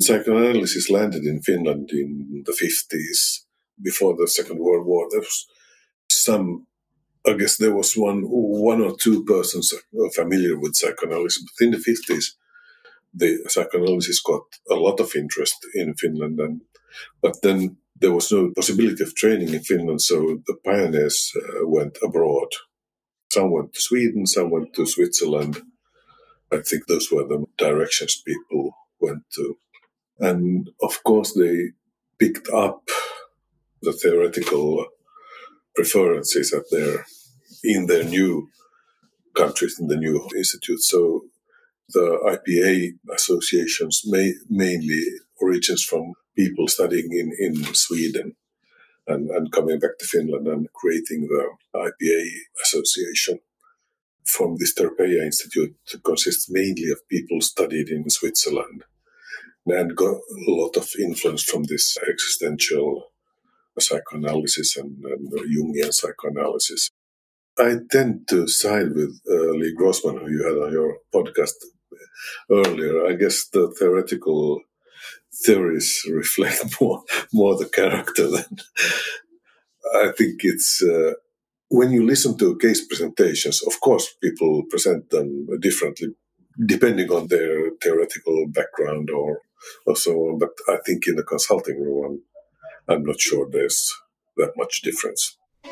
psychoanalysis landed in Finland in the 50s, before the Second World War, there was I guess there was one or two persons familiar with psychoanalysis. But in the 50s, the psychoanalysis got a lot of interest in Finland, but then there was no possibility of training in Finland, so the pioneers went abroad. Some went to Sweden, some went to Switzerland. I think those were the directions people went to. And of course, they picked up the theoretical preferences in their new countries, in the new institutes. So the IPA associations mainly origins from people studying in Sweden and coming back to Finland and creating the IPA association. From this Terpeia Institute consists mainly of people studied in Switzerland and got a lot of influence from this existential psychoanalysis and Jungian psychoanalysis. I tend to side with Lee Grossman, who you had on your podcast earlier. I guess the theoretical theories reflect more the character than I think it's. When you listen to case presentations, of course, people present them differently depending on their theoretical background or so on. But I think in the consulting room, I'm not sure there's that much difference.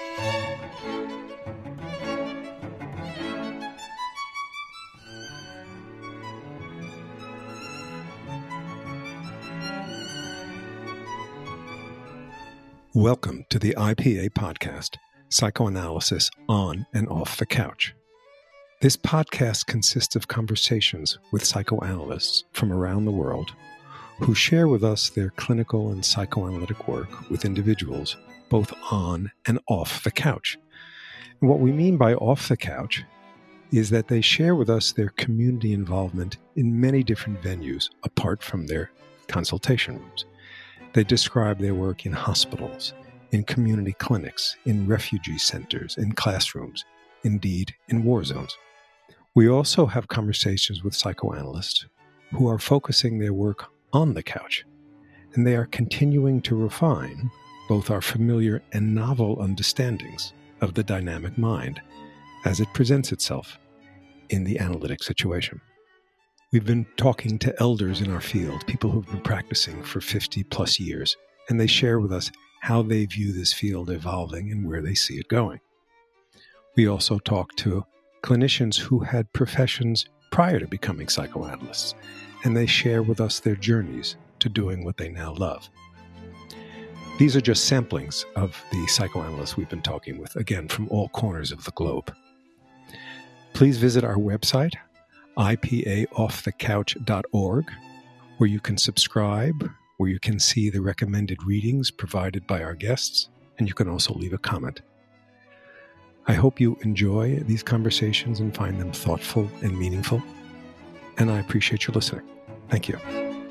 Welcome to the IPA podcast, Psychoanalysis on and Off the Couch. This podcast consists of conversations with psychoanalysts from around the world who share with us their clinical and psychoanalytic work with individuals both on and off the couch. And what we mean by off the couch is that they share with us their community involvement in many different venues apart from their consultation rooms. They describe their work in hospitals, in community clinics, in refugee centers, in classrooms, indeed in war zones. We also have conversations with psychoanalysts who are focusing their work on the couch, and they are continuing to refine both our familiar and novel understandings of the dynamic mind as it presents itself in the analytic situation. We've been talking to elders in our field, people who've been practicing for 50 plus years, and they share with us how they view this field evolving and where they see it going. We also talk to clinicians who had professions prior to becoming psychoanalysts, and they share with us their journeys to doing what they now love. These are just samplings of the psychoanalysts we've been talking with, again, from all corners of the globe. Please visit our website, ipaoffthecouch.org, where you can subscribe, where you can see the recommended readings provided by our guests, and you can also leave a comment. I hope you enjoy these conversations and find them thoughtful and meaningful, and I appreciate you listening. Thank you.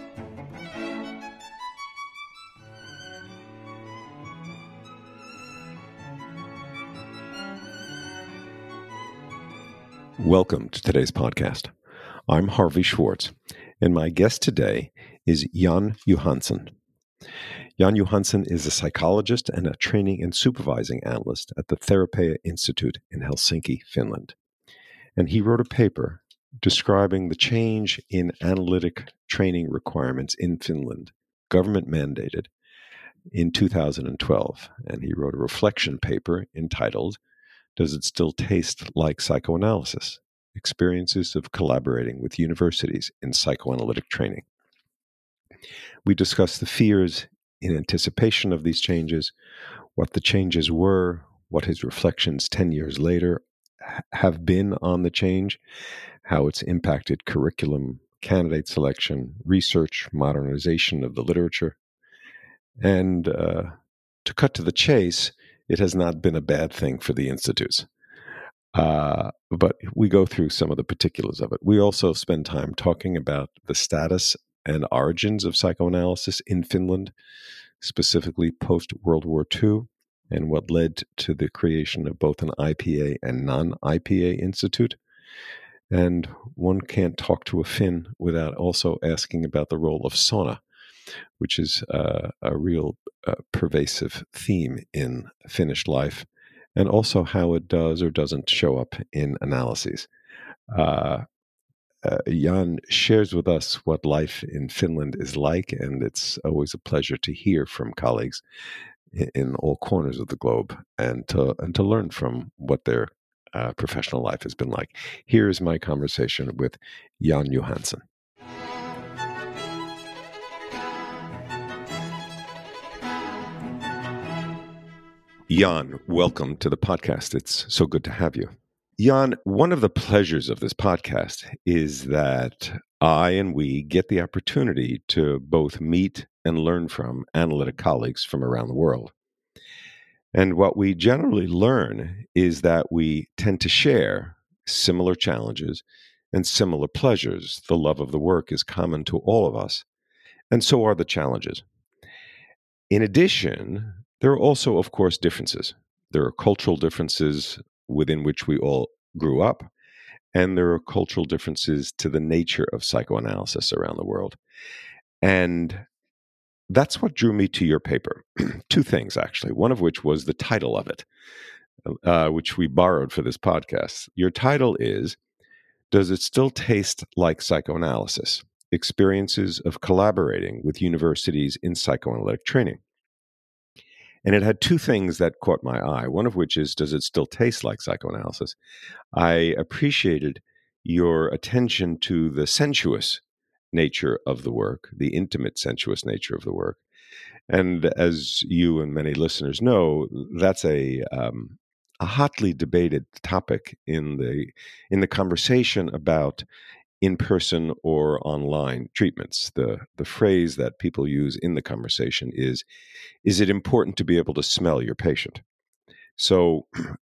Welcome to today's podcast. I'm Harvey Schwartz, and my guest today is Jan Johansson. Jan Johansson is a psychologist and a training and supervising analyst at the Terpeia Institute in Helsinki, Finland. And he wrote a paper describing the change in analytic training requirements in Finland, government mandated, in 2012. And he wrote a reflection paper entitled, "Does It Still Taste Like Psychoanalysis? Experiences of Collaborating with Universities in Psychoanalytic Training." We discuss the fears in anticipation of these changes, what the changes were, what his reflections 10 years later have been on the change, how it's impacted curriculum, candidate selection, research, modernization of the literature. And to cut to the chase, it has not been a bad thing for the institutes. But we go through some of the particulars of it. We also spend time talking about the status and origins of psychoanalysis in Finland, specifically post-World War II, and what led to the creation of both an IPA and non-IPA institute. And one can't talk to a Finn without also asking about the role of sauna which is a real pervasive theme in Finnish life, and also how it does or doesn't show up in analyses. Jan shares with us what life in Finland is like, and it's always a pleasure to hear from colleagues in all corners of the globe and to learn from what their professional life has been like. Here is my conversation with Jan Johansson. Jan, welcome to the podcast. It's so good to have you. Jan, one of the pleasures of this podcast is that I and we get the opportunity to both meet and learn from analytic colleagues from around the world. And what we generally learn is that we tend to share similar challenges and similar pleasures. The love of the work is common to all of us, and so are the challenges. In addition, there are also, of course, differences. There are cultural differences within which we all grew up, and there are cultural differences to the nature of psychoanalysis around the world. And that's what drew me to your paper. Two things, actually, one of which was the title of it, which we borrowed for this podcast. Your title is, Does It Still Taste Like Psychoanalysis? Experiences of Collaborating with Universities in Psychoanalytic Training. And it had two things that caught my eye, one of which is, does it still taste like psychoanalysis? I appreciated your attention to the sensuous nature of the work, the intimate, sensuous nature of the work. And as you and many listeners know, that's a hotly debated topic in the conversation about in-person or online treatments. The phrase that people use in the conversation is it important to be able to smell your patient? So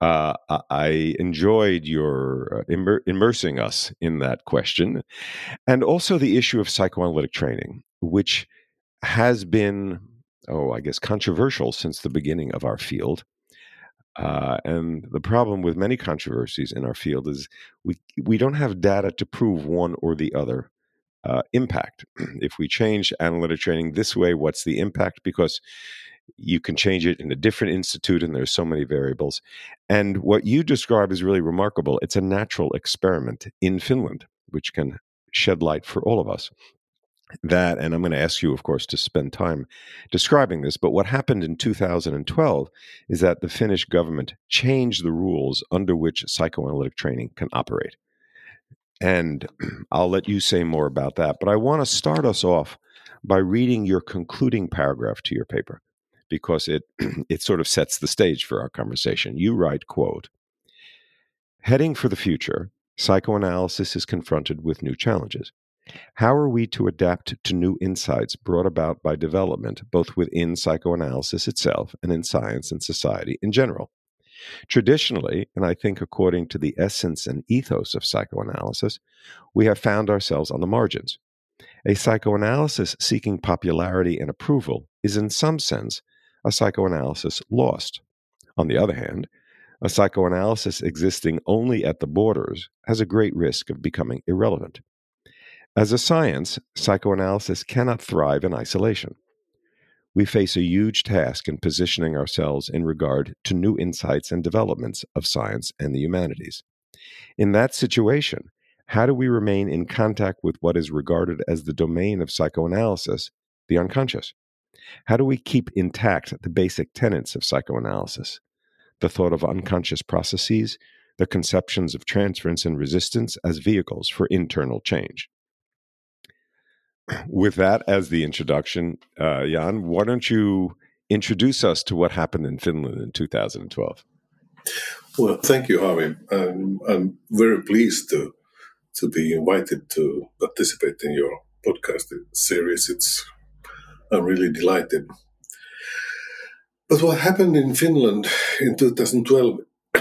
I enjoyed your immersing us in that question, and also the issue of psychoanalytic training, which has been, I guess, controversial since the beginning of our field. And the problem with many controversies in our field is we don't have data to prove one or the other impact. If we change analytic training this way, what's the impact? Because you can change it in a different institute, and there's so many variables. And what you describe is really remarkable. It's a natural experiment in Finland, which can shed light for all of us. That, and I'm going to ask you, of course, to spend time describing this, but what happened in 2012 is that the Finnish government changed the rules under which psychoanalytic training can operate. And I'll let you say more about that, but I want to start us off by reading your concluding paragraph to your paper, because it sort of sets the stage for our conversation. You write, quote, "Heading for the future, psychoanalysis is confronted with new challenges. How are we to adapt to new insights brought about by development, both within psychoanalysis itself and in science and society in general? Traditionally, and I think according to the essence and ethos of psychoanalysis, we have found ourselves on the margins. A psychoanalysis seeking popularity and approval is in some sense a psychoanalysis lost. On the other hand, a psychoanalysis existing only at the borders has a great risk of becoming irrelevant. As a science, psychoanalysis cannot thrive in isolation. We face a huge task in positioning ourselves in regard to new insights and developments of science and the humanities. In that situation, how do we remain in contact with what is regarded as the domain of psychoanalysis, the unconscious? How do we keep intact the basic tenets of psychoanalysis, the thought of unconscious processes, the conceptions of transference and resistance as vehicles for internal change?" With that as the introduction, Jan, why don't you introduce us to what happened in Finland in 2012? Well, thank you, Harvey. I'm very pleased to be invited to participate in your podcast series. I'm really delighted. But what happened in Finland in 2012,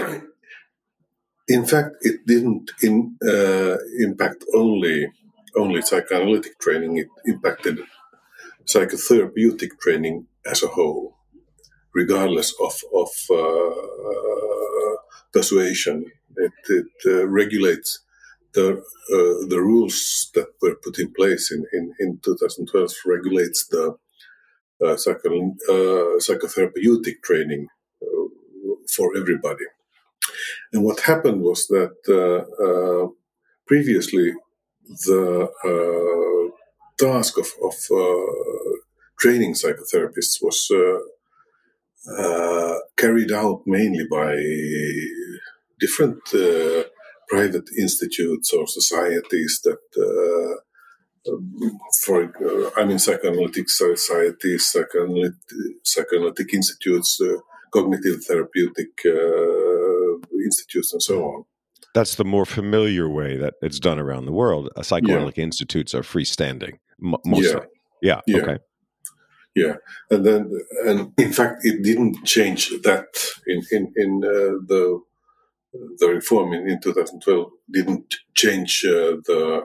in fact, it didn't impact only psychoanalytic training. It impacted psychotherapeutic training as a whole, regardless of persuasion. It regulates the rules that were put in place in 2012 regulates the psychotherapeutic training for everybody. And what happened was that previously the task of training psychotherapists was carried out mainly by different private institutes or societies that psychoanalytic societies, psychoanalytic institutes, cognitive therapeutic institutes, and so on. That's the more familiar way that it's done around the world. Psychoanalytic institutes are freestanding, mostly. Yeah. Okay. Yeah, and in fact, it didn't change that in the reform in 2012 didn't change the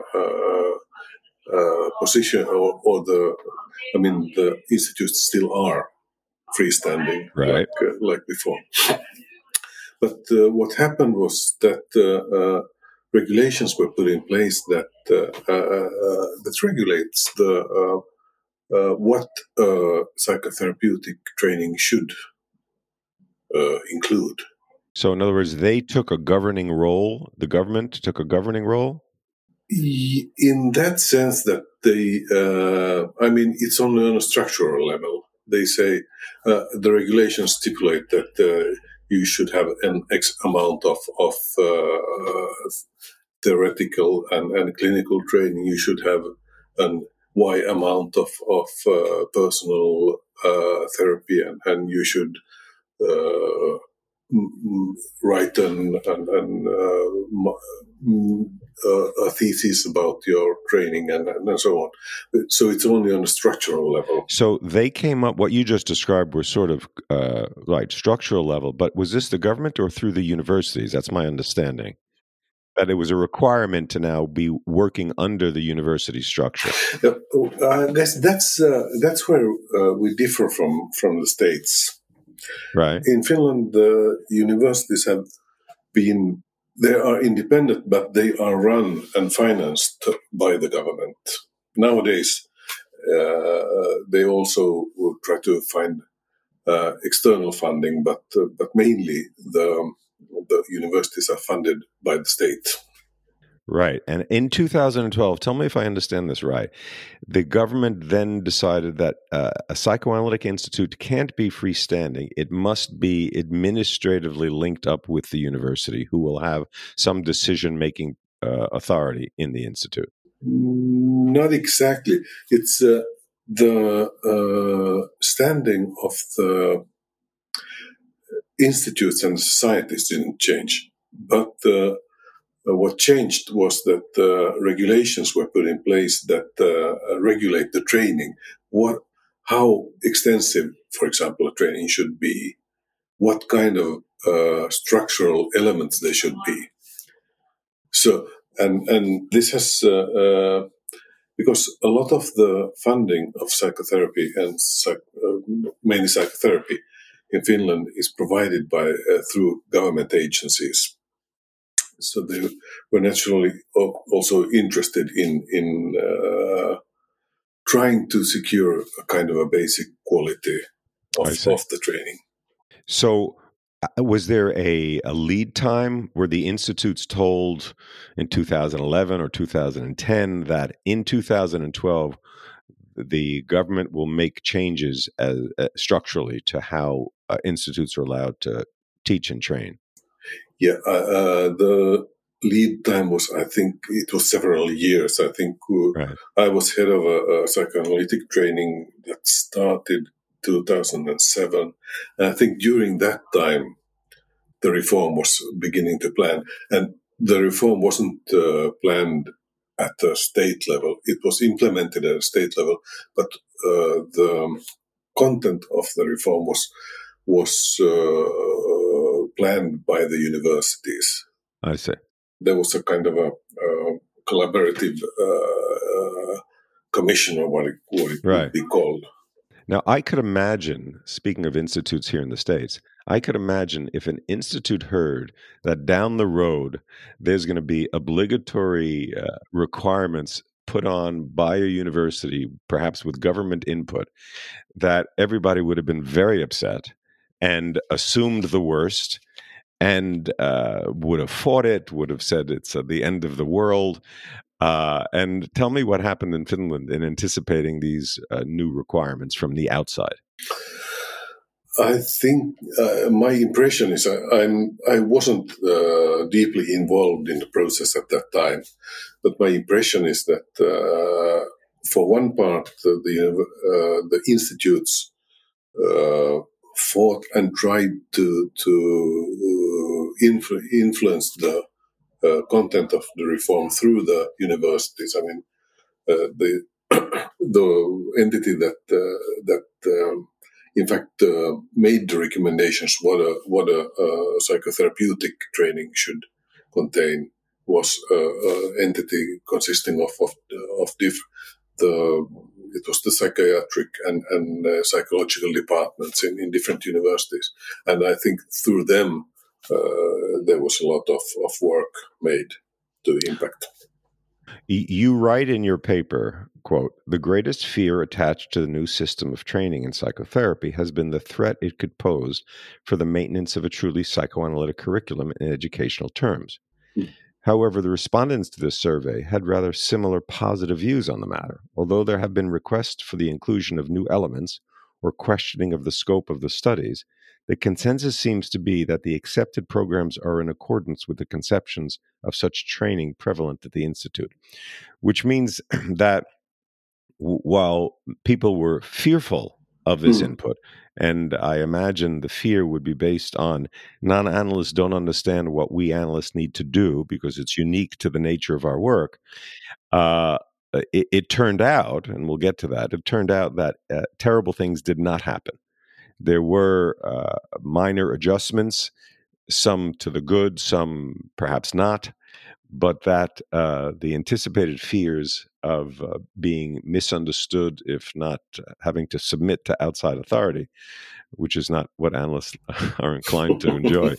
position or the institutes still are freestanding, right, like before. But what happened was that regulations were put in place that regulates the what psychotherapeutic training should include. So, in other words, they took a governing role. The government took a governing role. In that sense, that they, it's only on a structural level. They say the regulations stipulate that you should have an X amount of theoretical and clinical training. You should have an Y amount of personal therapy, and you should write a thesis about your training and so on. So it's only on a structural level. So they came up, what you just described were sort of structural level, but was this the government or through the universities? That's my understanding. That it was a requirement to now be working under the university structure. I guess that's where we differ from the States. Right. In Finland, the universities they are independent, but they are run and financed by the government. Nowadays, they also will try to find external funding, but mainly the universities are funded by the state. Right. And in 2012, tell me if I understand this right, the government then decided that a psychoanalytic institute can't be freestanding. It must be administratively linked up with the university, who will have some decision-making authority in the institute. Not exactly. It's the standing of the institutes and societies didn't change, but what changed was that regulations were put in place that regulate the training. How extensive, for example, a training should be, what kind of structural elements they should be. So, and this has because a lot of the funding of psychotherapy and mainly psychotherapy in Finland is provided by through government agencies. So they were naturally also interested in trying to secure a kind of a basic quality of the training. So was there a lead time? Were the institutes told in 2011 or 2010 that in 2012 the government will make changes structurally to how institutes are allowed to teach and train? Yeah, the lead time was, I think, it was several years. I think right. I was head of a psychoanalytic training that started 2007. And I think during that time, the reform was beginning to plan. And the reform wasn't planned at the state level. It was implemented at a state level, but the content of the reform was planned by the universities. I see. There was a kind of a collaborative commission, or what it right. would be called. Now, I could imagine, speaking of institutes here in the States, I could imagine if an institute heard that down the road there's going to be obligatory requirements put on by a university, perhaps with government input, that everybody would have been very upset and assumed the worst and would have fought it, would have said it's the end of the world. And tell me what happened in Finland in anticipating these new requirements from the outside. I think my impression is I wasn't deeply involved in the process at that time, but my impression is that for one part the institutes fought and tried to influence the content of the reform through the universities. I mean, the the entity that in fact made the recommendations what a psychotherapeutic training should contain was an entity consisting of it was the psychiatric and psychological departments in different universities, and I think through them there was a lot of work made to impact. You write in your paper, quote, "The greatest fear attached to the new system of training in psychotherapy has been the threat it could pose for the maintenance of a truly psychoanalytic curriculum in educational terms." However, the respondents to this survey had rather similar positive views on the matter. Although there have been requests for the inclusion of new elements or questioning of the scope of the studies, the consensus seems to be that the accepted programs are in accordance with the conceptions of such training prevalent at the Institute, which means that while people were fearful of this input, and I imagine the fear would be based on non-analysts don't understand what we analysts need to do because it's unique to the nature of our work. It turned out, and we'll get to that, it turned out that terrible things did not happen. There were minor adjustments, some to the good, some perhaps not, but that the anticipated fears of being misunderstood, if not having to submit to outside authority, which is not what analysts are inclined to enjoy,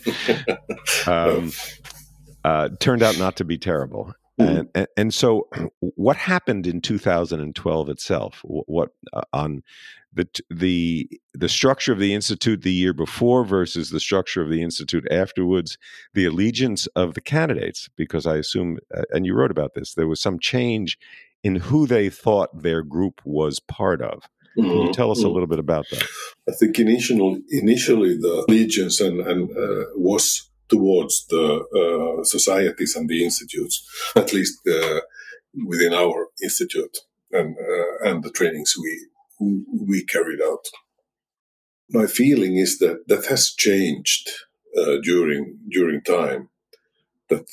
turned out not to be terrible. And so, what happened in 2012 itself? What on the structure of the institute the year before versus the structure of the institute afterwards, the allegiance of the candidates, because I assume, and you wrote about this, there was some change in who they thought their group was part of. Can you tell us a little bit about that? I think initially the allegiance and was towards the societies and the institutes, at least within our institute and the trainings we carried out. My feeling is that has changed during time. That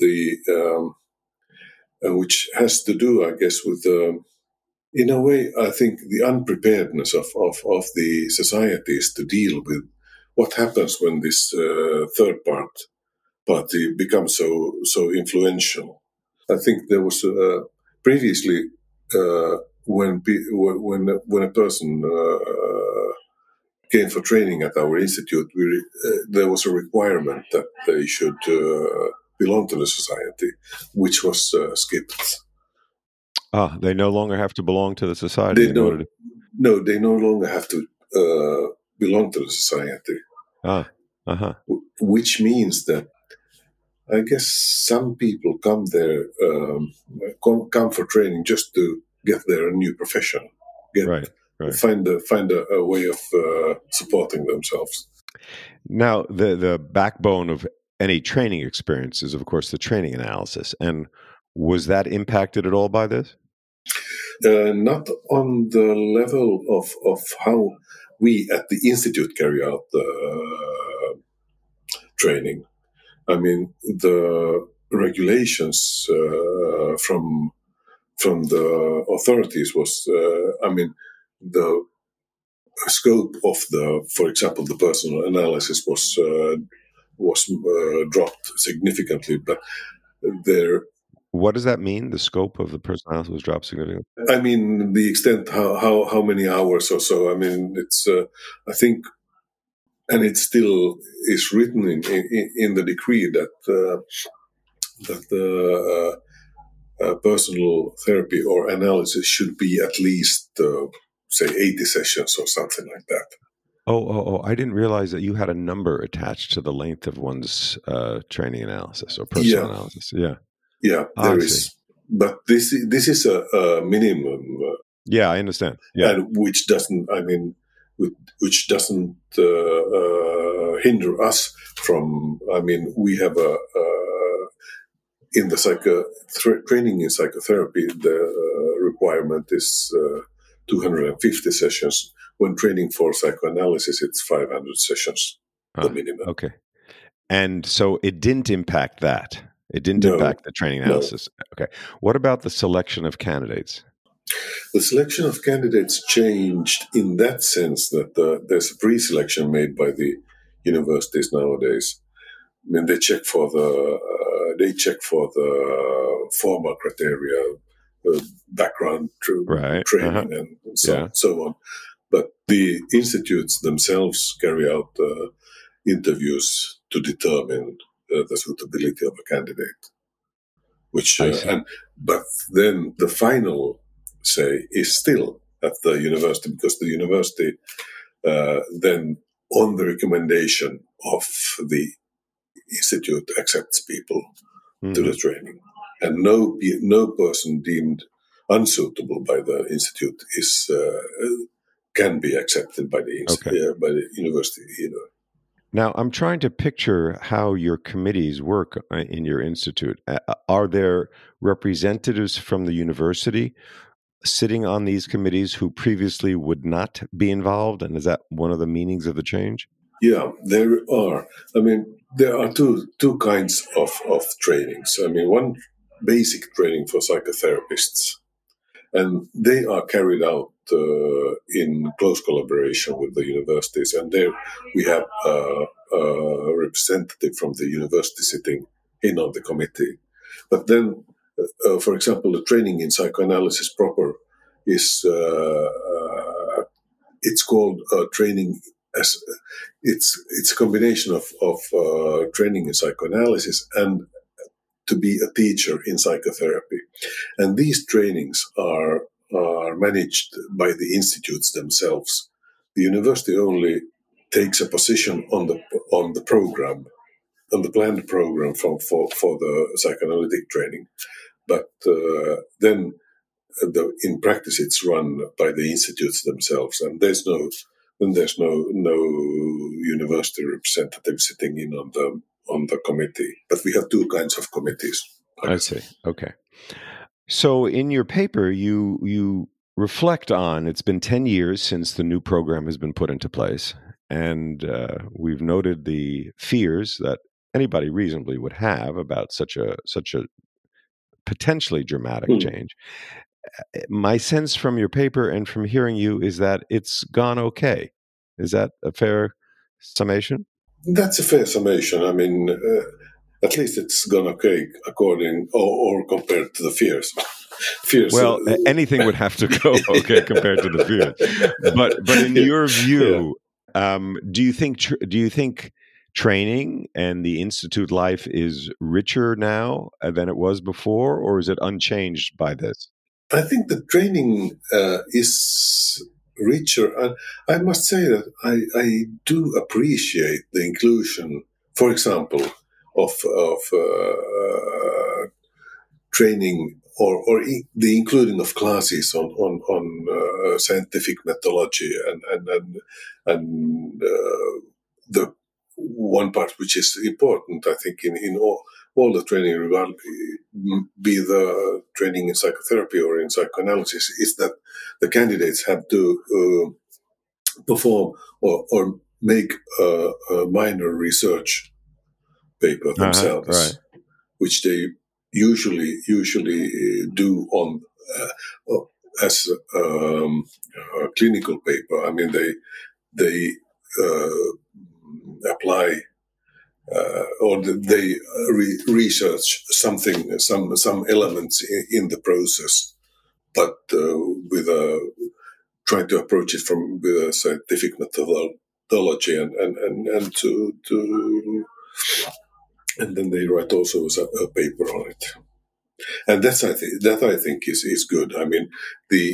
which has to do, I guess, with in a way, I think the unpreparedness of the societies to deal with what happens when this third party becomes so influential. I think there was previously when a person came for training at our institute, there was a requirement that they should belong to the society, which was skipped. They no longer have to belong to the society. They no longer have to belong to the society. Which means that I guess some people come there, come for training just to get their new profession, find a way of supporting themselves. Now, the backbone of any training experience is, of course, the training analysis. And was that impacted at all by this? Not on the level of how we at the Institute carry out the training. I mean, the regulations from the authorities was, the scope of for example, the personal analysis was dropped significantly, but there. What does that mean? The scope of the personal analysis was dropped significantly? I mean, the extent, how many hours or so. I mean, it's, I think and it still is written in the decree that the personal therapy or analysis should be at least, say, 80 sessions or something like that. Oh! I didn't realize that you had a number attached to the length of one's training analysis or personal analysis. Yeah, there is. But this is a minimum. Yeah, I understand. Yeah, and which doesn't hinder us from. I mean, we have in the training in psychotherapy, the requirement is 250 sessions. When training for psychoanalysis, it's 500 sessions, the minimum. Okay. And so it didn't impact that. It didn't impact the training analysis. No. Okay. What about the selection of candidates? The selection of candidates changed in that sense that there's a pre-selection made by the universities nowadays. I mean, they check for the formal criteria, background training, and so on. But the institutes themselves carry out interviews to determine the suitability of a candidate. But then the final say is still at the university, because the university then, on the recommendation of the institute, accepts people to the training, and no person deemed unsuitable by the institute can be accepted by the university either. Now, I'm trying to picture how your committees work in your institute. Are there representatives from the university sitting on these committees who previously would not be involved? And is that one of the meanings of the change? Yeah, there are. I mean, there are two kinds of trainings. I mean, one basic training for psychotherapists, and they are carried out in close collaboration with the universities. And there we have a representative from the university sitting in on the committee. But then, for example, the training in psychoanalysis proper is it's called training. It's a combination of training in psychoanalysis and to be a teacher in psychotherapy, and these trainings are managed by the institutes themselves. The university only takes a position on the program, on the planned program for the psychoanalytic training, but then in practice it's run by the institutes themselves, and there's no university representative sitting in on the committee. But we have two kinds of committees. I see. Okay. So in your paper, you reflect on, it's been 10 years since the new program has been put into place, and we've noted the fears that anybody reasonably would have about such a potentially dramatic change. My sense from your paper and from hearing you is that it's gone okay. Is that a fair summation? That's a fair summation. I mean, at least it's gone okay according or compared to the fears. Well, anything would have to go okay compared to the fears. But in your view, do you think training and the institute life is richer now than it was before, or is it unchanged by this? I think the training is richer, and I must say that I do appreciate the inclusion, for example, of training or the including of classes on scientific methodology and the one part which is important, I think, in all the training, be the training in psychotherapy or in psychoanalysis, is that the candidates have to perform or make a minor research paper themselves, which they usually do on as a clinical paper. I mean, they apply or they research something, some elements in the process, but with trying to approach it with a scientific methodology and to and then they write also a paper on it. And that I think is good. I mean, the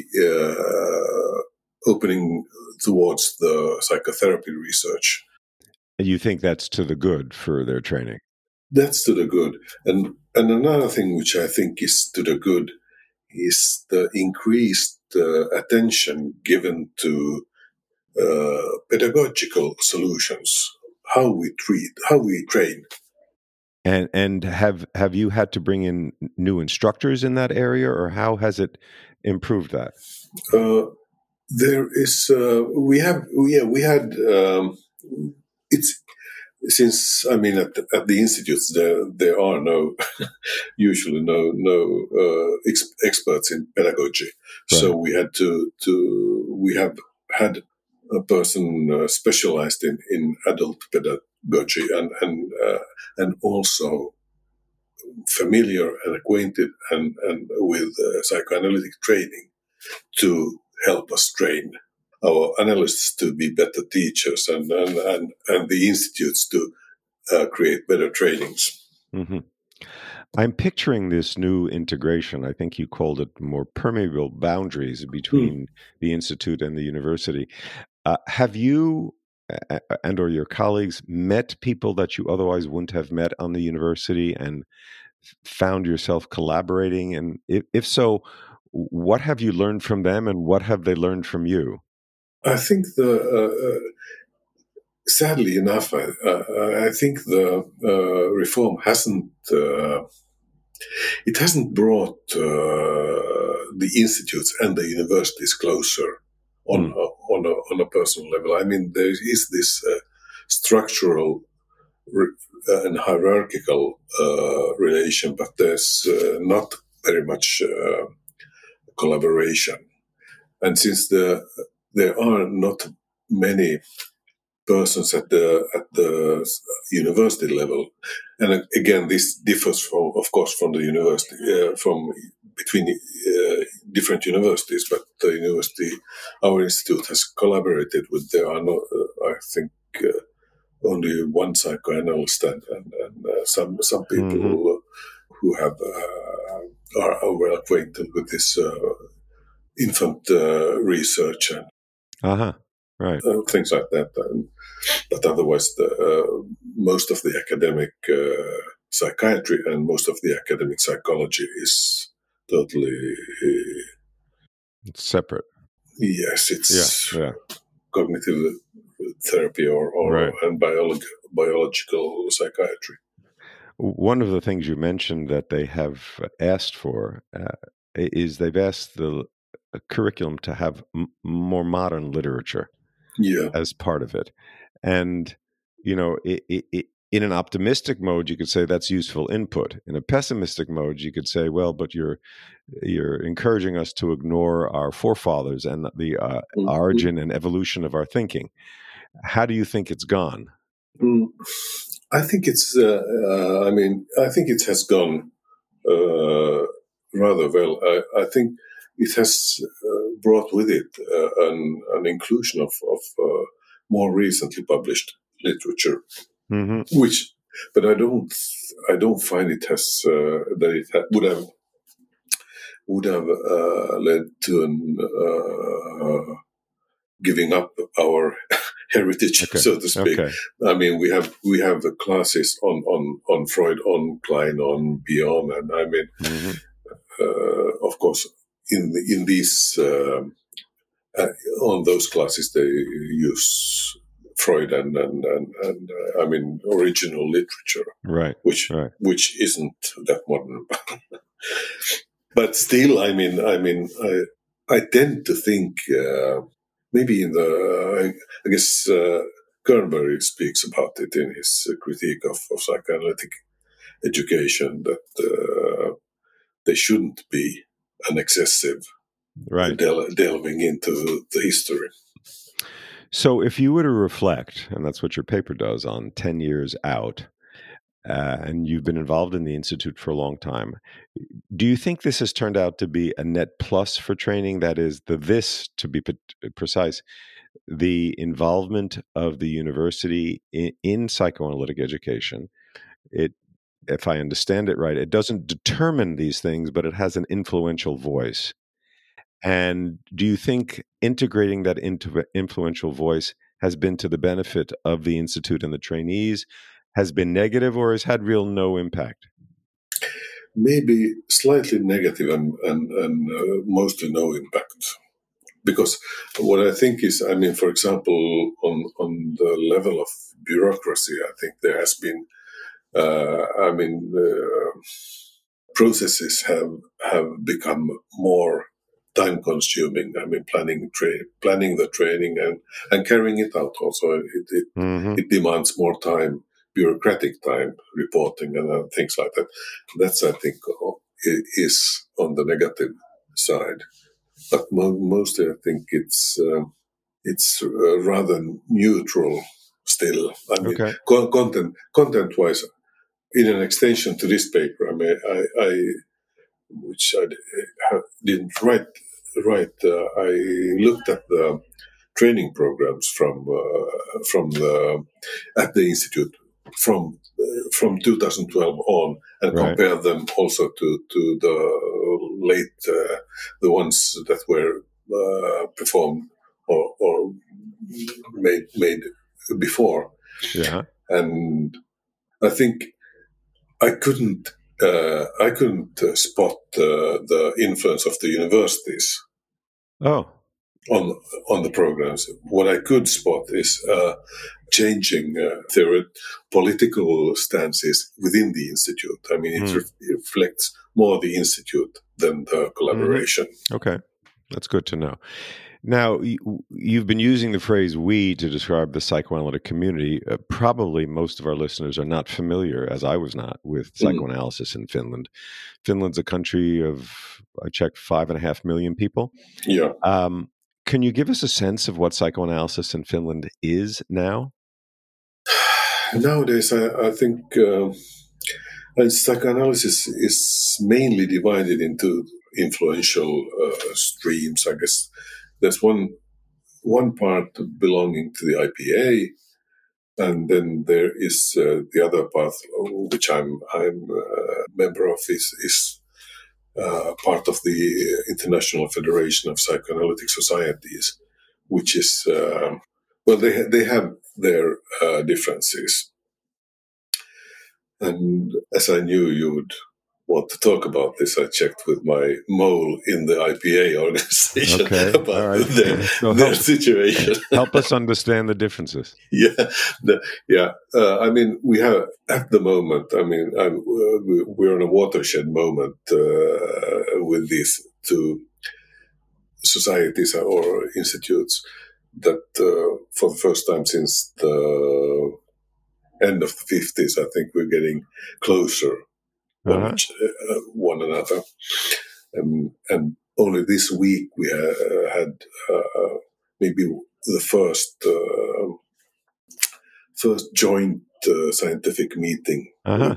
opening towards the psychotherapy research. You think that's to the good for their training? That's to the good. And another thing which I think is to the good is the increased attention given to pedagogical solutions, how we train. And have you had to bring in new instructors in that area, or how has it improved that? There is we had it's since I mean at the institutes there are usually no experts in pedagogy, right. So we had we have had a person specialized in adult pedagogy and also familiar and acquainted and with psychoanalytic training to help us train our analysts to be better teachers and the institutes to create better trainings. Mm-hmm. I'm picturing this new integration. I think you called it more permeable boundaries between the institute and the university. Have you and or your colleagues met people that you otherwise wouldn't have met on the university and found yourself collaborating? And if so, what have you learned from them and what have they learned from you? I think sadly enough, I think the reform hasn't brought the institutes and the universities closer on a personal level. I mean, there is this structural and hierarchical relation, but there's not very much collaboration. And since there are not many persons at the university level, and again, this differs of course from the university, between different universities. But the university, our institute, has collaborated with. There are no, I think, only one psychoanalyst and some people who have are well acquainted with this infant research and right. Things like that. But otherwise, most of the academic psychiatry and most of the academic psychology is totally it's separate. Yes, it's yeah. Cognitive therapy or right. And biological psychiatry. One of the things you mentioned that they have asked for is they've asked the curriculum to have more modern literature as part of it. And, you know, in an optimistic mode, you could say that's useful input. In a pessimistic mode, you could say, well, but you're encouraging us to ignore our forefathers and the origin and evolution of our thinking. How do you think it's gone? I think it's. I think it has gone rather well. I think it has brought with it an inclusion of more recently published literature, but I don't find it has that it would have led to giving up our heritage, so to speak. Okay. I mean, we have classes on Freud, on Klein, on Bion, and I mean, of course, in these on those classes they use Freud and I mean original literature, right? Which isn't that modern, but still, I mean, I tend to think. Maybe in I guess Kernberg speaks about it in his critique of psychoanalytic education, that they shouldn't be an excessive delving into the history. So if you were to reflect, and that's what your paper does, on 10 years out, and you've been involved in the Institute for a long time. Do you think this has turned out to be a net plus for training? That is, to be precise, the involvement of the university in psychoanalytic education. If I understand it right, it doesn't determine these things, but it has an influential voice. And do you think integrating that into influential voice has been to the benefit of the Institute and the trainees, has been negative, or has had no impact? Maybe slightly negative and mostly no impact. Because what I think is, for example, on the level of bureaucracy, I think there has been, processes have become more time consuming. Planning the training and carrying it out also, it demands more time, bureaucratic time, reporting and things like that. That's, I think, is on the negative side. But mostly, I think it's rather neutral still. Okay. Content-wise, in an extension to this paper, which I didn't write. I looked at the training programs at the institute from 2012 on, and compare them also to the late the ones that were performed or made before. Yeah, and I think I couldn't spot the influence of the universities. Oh. On the programs. What I could spot is changing political stances within the institute. It reflects more the institute than the collaboration. Okay, that's good to know. Now, you've been using the phrase "we" to describe the psychoanalytic community. Probably most of our listeners are not familiar, as I was not, with psychoanalysis in Finland. Finland's a country of, I checked, 5.5 million people. Yeah. Can you give us a sense of what psychoanalysis in Finland is now? Nowadays, I think psychoanalysis is mainly divided into influential streams. I guess there's one part belonging to the IPA, and then there is the other part, which I'm a member of, is part of the International Federation of Psychoanalytic Societies, which is they have their differences. And as I knew you would want to talk about this, I checked with my mole in the IPA organization about their situation. Help us understand the differences. We have at the moment. We're in a watershed moment with these two societies or institutes that, for the first time since the end of the 50s, I think we're getting closer one another. And only this week we had maybe the first joint scientific meeting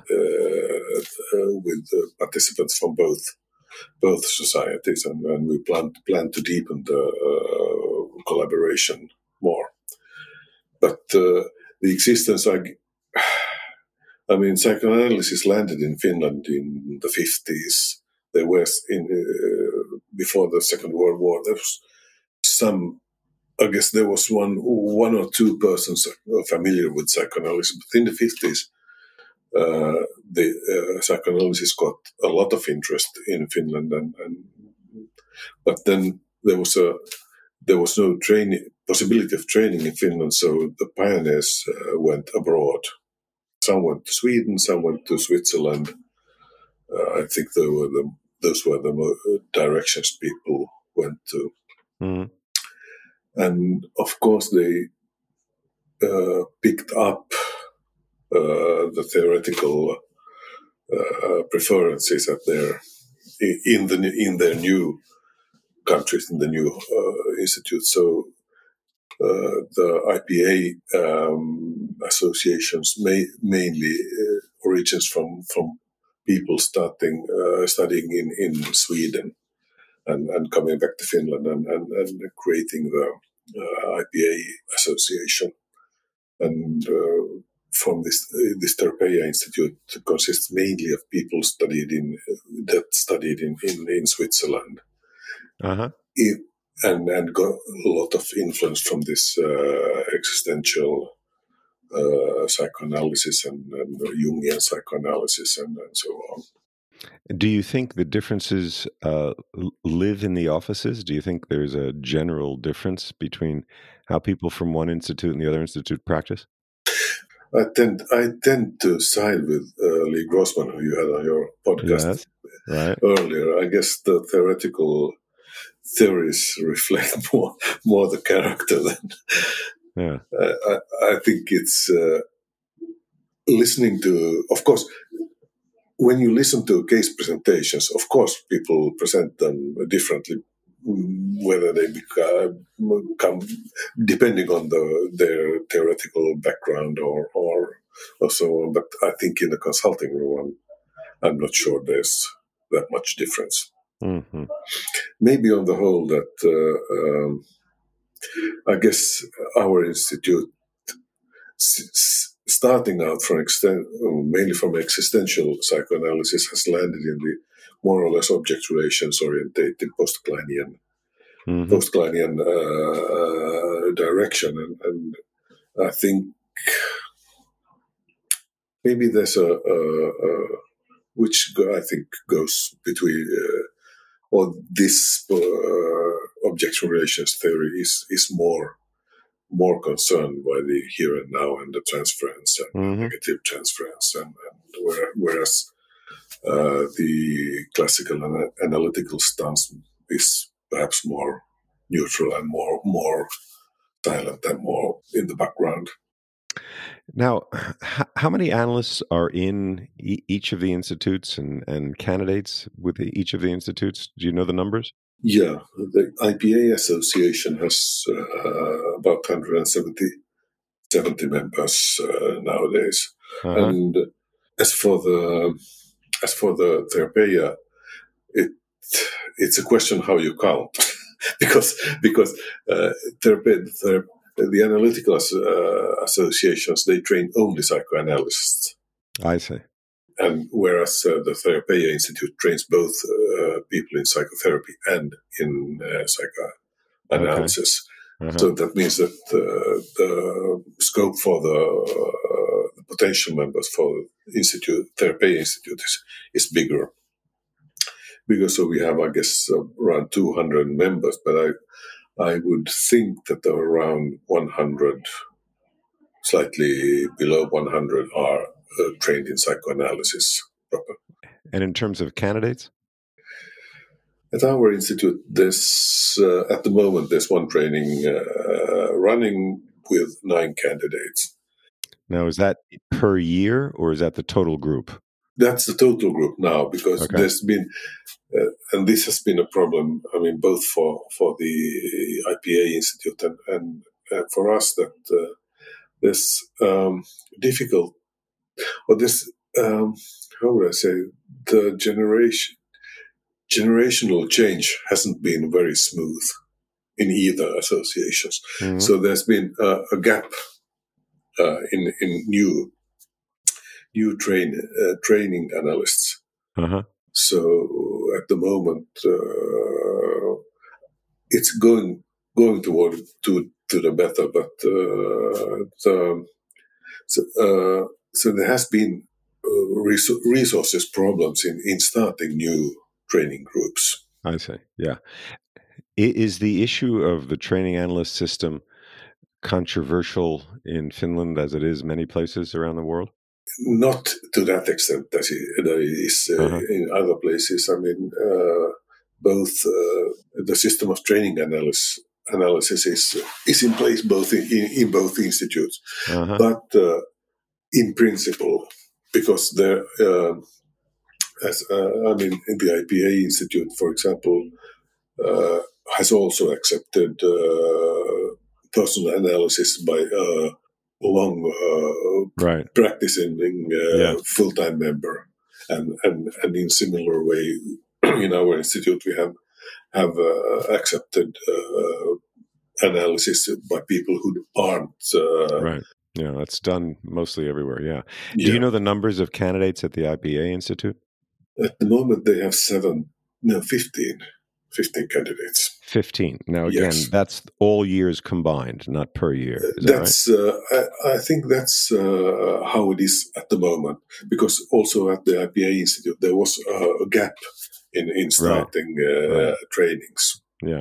with participants from both societies, and we plan to deepen the collaboration more. But the existence, psychoanalysis landed in Finland in the 50s. There was before the Second World War. There was there was one or two persons familiar with psychoanalysis. But in the 50s, the psychoanalysis got a lot of interest in Finland, but then there was no possibility of training in Finland, so the pioneers went abroad. Some went to Sweden, some went to Switzerland. I think those were the directions people went to. Mm. And of course, they picked up the theoretical preferences in their new countries, in the new institute. So the IPA associations mainly origins from people studying in Sweden and coming back to Finland and creating the IPA association. And from this Terpeia Institute consists mainly of people that studied in Switzerland, and got a lot of influence from this existential psychoanalysis and Jungian psychoanalysis and so on. Do you think the differences live in the offices? Do you think there's a general difference between how people from one institute and the other institute practice? I tend to side with Lee Grossman, who you had on your podcast earlier. I guess the theoretical theories reflect more the character than. Yeah. I think it's listening to, of course, when you listen to case presentations, of course, people present them differently, whether they come depending on their theoretical background or so on. But I think in the consulting room, I'm not sure there's that much difference. Mm-hmm. Maybe on the whole, that I guess our institute, starting out from mainly from existential psychoanalysis, has landed in the more or less object relations orientated post-Kleinian direction, and I think maybe there's a which I think goes between or this object relations theory is more concerned by the here and now and the transference and negative transference, and whereas the classical analytical stance is perhaps more neutral and more silent and more in the background. Now, how many analysts are in each of the institutes and candidates with each of the institutes? Do you know the numbers? Yeah, the IPA Association has about 170 members nowadays, and as for the Terpeia, it's a question how you count, because the analytical associations, they train only psychoanalysts. I see. And whereas the Terpeia Institute trains both people in psychotherapy and in psychoanalysis. So that means that the scope for the potential members for Terpeia Institute is bigger. So we have, I guess, around 200 members, but I would think that around 100, slightly below 100, are trained in psychoanalysis proper. And in terms of candidates? At our institute, there's at the moment there's one training running with 9 candidates. Now, is that per year or is that the total group? That's the total group now, because there's been, and this has been a problem, I mean, both for the IPA Institute and for us, that this difficult, or this, how would I say, the generational change hasn't been very smooth in either associations. Mm-hmm. So there's been a gap in new training analysts. So at the moment, it's going toward to the better, but so there has been resources problems in starting new training groups. I see. Yeah. Is the issue of the training analyst system controversial in Finland as it is many places around the world? Not to that extent that it is in other places. I mean, both the system of training analysis is in place both in both institutes, but in principle, because there, I mean, in the IPA Institute, for example, has also accepted personal analysis by long Right. practicing Yeah. full-time member, and in similar way, in our institute we have accepted analysis by people who aren't. Right. Yeah, that's done mostly everywhere. Yeah. Do you Yeah, know the numbers of candidates at the IPA Institute? at the moment they have 15 candidates. 15. Now, again, Yes. that's all years combined, not per year. Is that right? That's I think that's how it is at the moment, because also at the IPA Institute there was a gap in Right. starting Right. trainings. Yeah.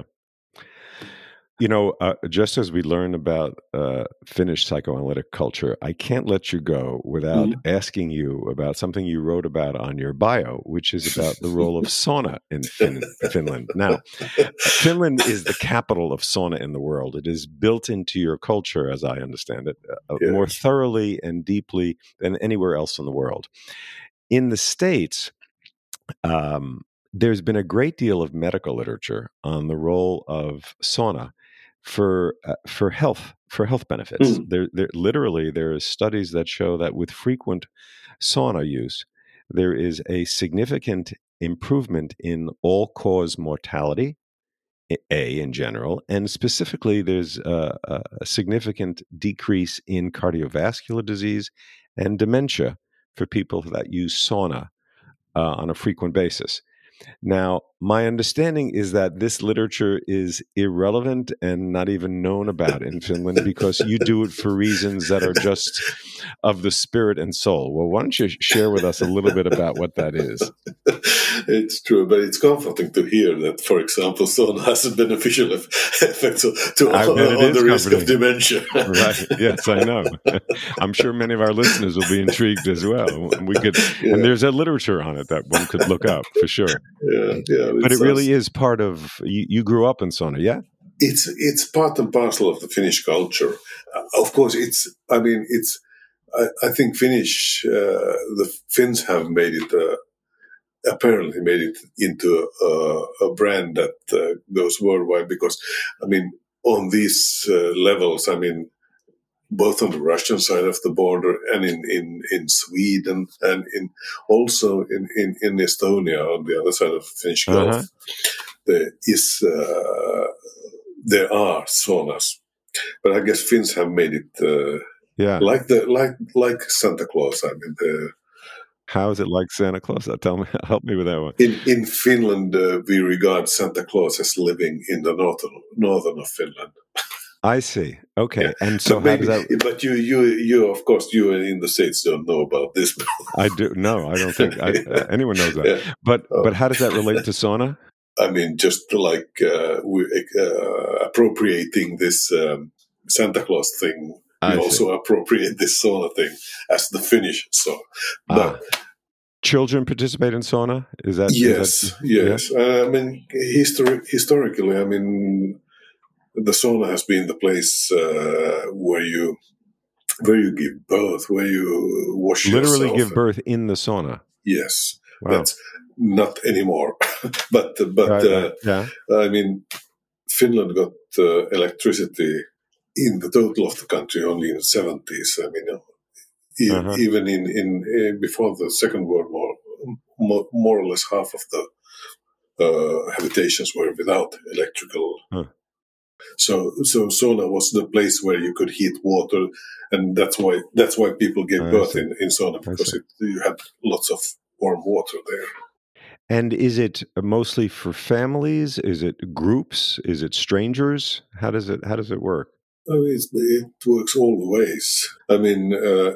Just as we learn about Finnish psychoanalytic culture, I can't let you go without Mhm. asking you about something you wrote about on your bio, which is about the role of sauna in Finland. Now, Finland is the capital of sauna in the world. It is built into your culture, as I understand it, more Yes. thoroughly and deeply than anywhere else in the world. In the States, there's been a great deal of medical literature on the role of sauna for health benefits. Mm. There are studies that show that with frequent sauna use, there is a significant improvement in all cause mortality, in general, and specifically, there's a significant decrease in cardiovascular disease and dementia for people that use sauna on a frequent basis. Now, my understanding is that this literature is irrelevant and not even known about in Finland because you do it for reasons that are just of the spirit and soul. Well, why don't you share with us a little bit about what that is? It's true, but it's comforting to hear that, for example, sauna has a beneficial effect on the risk of dementia. Right. Yes, I know. I'm sure many of our listeners will be intrigued as well. And there's a literature on it that one could look up for sure. Yeah. But it really is part of you grew up in sauna, yeah? It's part and parcel of the Finnish culture. Of course, I think the Finns have apparently made it into a brand that goes worldwide, because, I mean, on these levels, I mean, both on the Russian side of the border and in Sweden, and also in Estonia on the other side of the Finnish Gulf, there is there are saunas. But I guess Finns have made it like Santa Claus. I mean, how is it like Santa Claus? Tell me, help me with that one. In Finland, we regard Santa Claus as living in the northern of Finland. I see. Okay, yeah. And so how does that? But you of course, you in the States don't know about this. I do. No, I don't think anyone knows that. Yeah. But how does that relate to sauna? I mean, just like appropriating this Santa Claus thing, we also appropriate this sauna thing as the Finnish. So, but children participate in sauna. Is that yes? I mean, historically, I mean, the sauna has been the place where you give birth, where you wash literally yourself. Give birth in the sauna. Yes, wow. That's not anymore. but yeah. I mean, Finland got electricity in the total of the country only in the 70s. I mean, even in before the Second World War, more or less half of the habitations were without electrical. So sauna was the place where you could heat water, and that's why people gave birth in sauna, because you had lots of warm water there. And is it mostly for families? Is it groups? Is it strangers? How does it work? I mean, it works all the ways. I mean,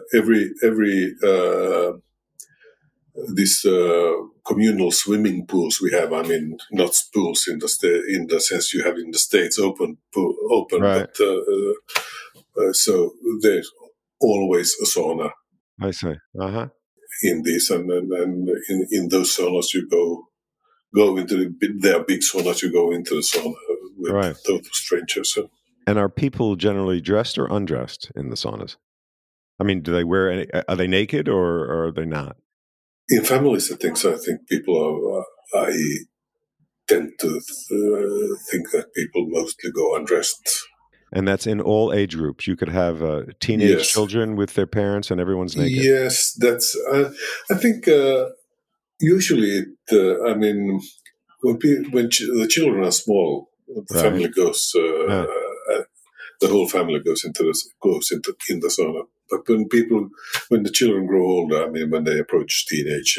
these communal swimming pools we have. I mean, not pools in the sense you have in the States, open, right. But so there's always a sauna. I see. In this, and in those saunas you go into their big saunas. You go into the sauna with total strangers. And are people generally dressed or undressed in the saunas? I mean, do they are they naked or are they not? In family settings, I think people are. I tend to think that people mostly go undressed. And that's in all age groups. You could have teenage children with their parents, and everyone's naked. Yes, that's. I think usually, when the children are small, the family goes. The whole family goes in the sauna. But when the children grow older, when they approach teenage,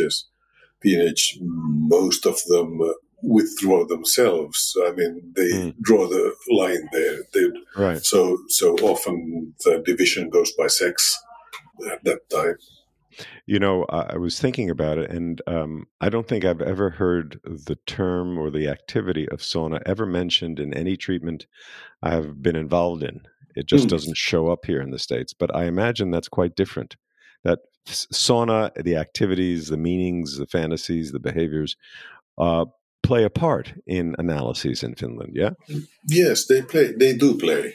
most of them withdraw themselves. They draw the line there. So often the division goes by sex at that time. I was thinking about it, and I don't think I've ever heard the term or the activity of sauna ever mentioned in any treatment I have been involved in. It just doesn't show up here in the States, but I imagine that's quite different. That sauna, the activities, the meanings, the fantasies, the behaviors, play a part in analyses in Finland, yeah? Yes, they do play.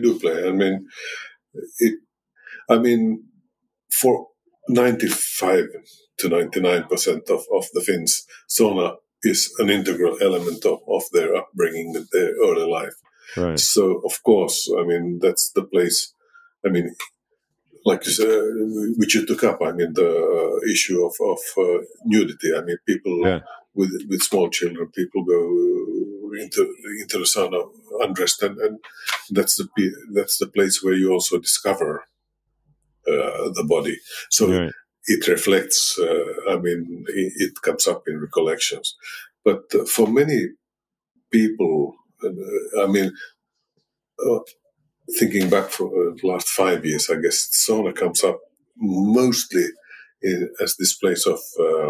For 95 to 99% of the Finns, sauna is an integral element of their upbringing, their early life. Right. So, of course, that's the place, like you said, which you took up, the issue of nudity. People with small children, people go into the sauna undressed, and that's the place where you also discover the body. So it reflects, it comes up in recollections. But for many people, thinking back for the last 5 years, I guess sauna comes up mostly as this place of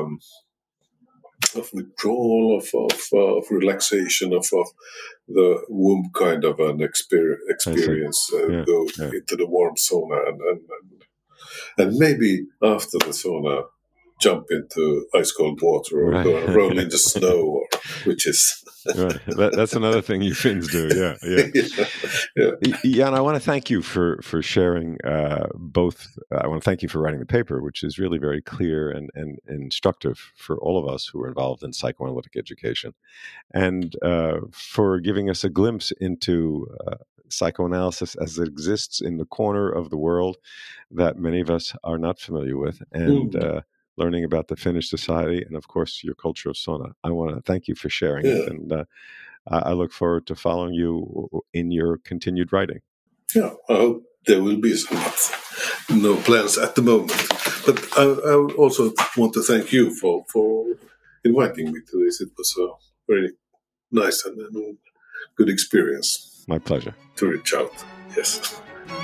withdrawal, of relaxation, of the womb kind of an experience. Go into the warm sauna and maybe after the sauna jump into ice cold water or roll in the snow, which is that's another thing you Finns do. Yeah. Jan, I want to thank you for sharing both. I want to thank you for writing the paper, which is really very clear and instructive for all of us who are involved in psychoanalytic education, and for giving us a glimpse into psychoanalysis as it exists in the corner of the world that many of us are not familiar with, and learning about the Finnish society and, of course, your culture of sauna. I want to thank you for sharing it, and I look forward to following you in your continued writing. Yeah, I hope there will be some. No plans at the moment. But I also want to thank you for inviting me to this. It was a very nice and good experience. My pleasure. To reach out, yes.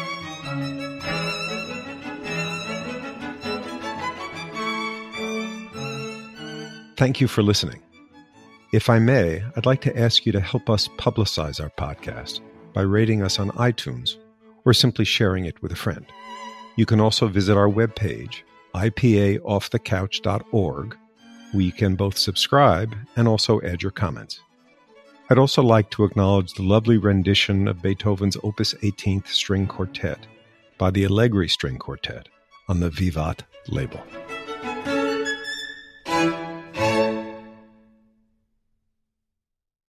Thank you for listening. If I may, I'd like to ask you to help us publicize our podcast by rating us on iTunes or simply sharing it with a friend. You can also visit our webpage, ipaoffthecouch.org, where you can both subscribe and also add your comments. I'd also like to acknowledge the lovely rendition of Beethoven's Opus 18th String Quartet by the Allegri String Quartet on the Vivat label.